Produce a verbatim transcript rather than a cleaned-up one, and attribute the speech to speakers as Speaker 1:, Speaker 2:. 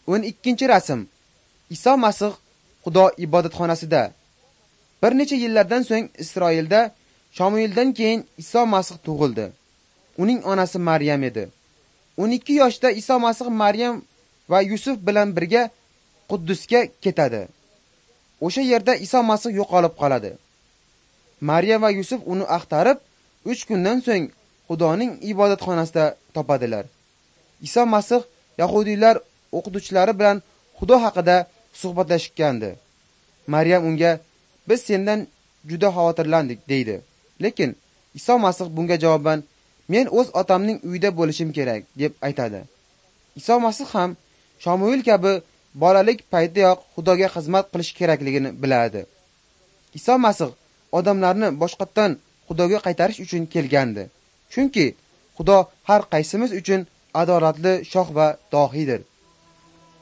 Speaker 1: o'n ikkinchi rasm. Iso Masih Xudo ibodatxonasida. Bir necha yillardan so'ng Isroilda Shamuildan keyin Iso Masih tug'ildi. Uning onasi Maryam edi. o'n ikki yoshda Iso Masih Maryam va Yusuf bilan birga Quddusga ketadi. O'sha yerda Iso Masih yo'qolib qoladi. Maryam va Yusuf uni axtarib, uch kundan so'ng Xudoning ibodatxonasida topadilar. Iso Masih Yahudiylar o'qituvchilari bilan Xudo haqida suhbatlashgandi. Maryam unga: "Biz sendan juda xavotirlandik" deydi. Lekin Iso Masih bunga javoban: "Men o'z otamning uyida bo'lishim kerak" deb aytadi. Iso Masih ham Shamuil kabi bolalik paytiyoq Xudoga xizmat qilish kerakligini biladi. Iso Masih odamlarni boshqatdan Xudoga qaytarish uchun kelgandi. Chunki Xudo har qaysimiz uchun adolatli shoh va dohiydir.